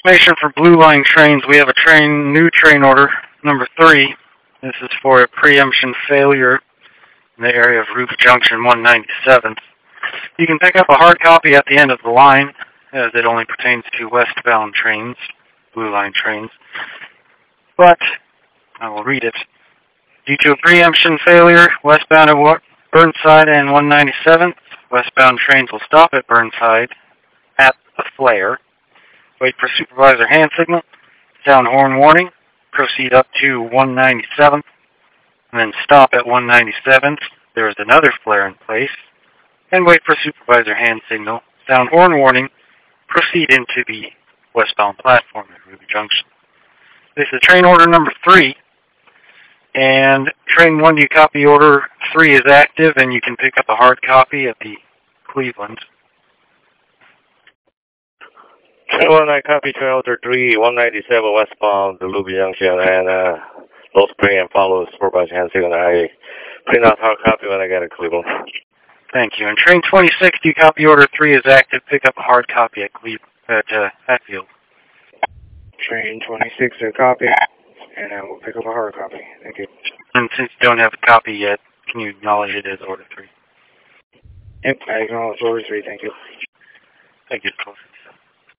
information for Blue Line trains. We have a new train order, number 3. This is for a preemption failure in the area of Ruby Junction 197th. You can pick up a hard copy at the end of the line, as it only pertains to westbound trains, Blue Line trains. But I will read it. Due to a preemption failure, westbound at Burnside and 197th, westbound trains will stop at Burnside at the flare. Wait for supervisor hand signal, sound horn warning, proceed up to 197th, and then stop at 197th. There is another flare in place, and wait for supervisor hand signal, sound horn warning, proceed into the westbound platform at Ruby Junction. This is train order number 3, and train 1 to copy order 3 is active, and you can pick up a hard copy at the Cleveland. Train 1, I copy train order 3, 197 westbound, the Ruby Junction, and Low Spring and follow supervisor hand signal. I print out hard copy when I get to Cleveland. Thank you. And train 26 to copy order 3 is active. Pick up a hard copy at Hatfield. Train 26 to copy, and I will pick up a hard copy. Thank you. And since you don't have a copy yet, can you acknowledge it as order 3? Yep, I acknowledge order 3. Thank you. Thank you.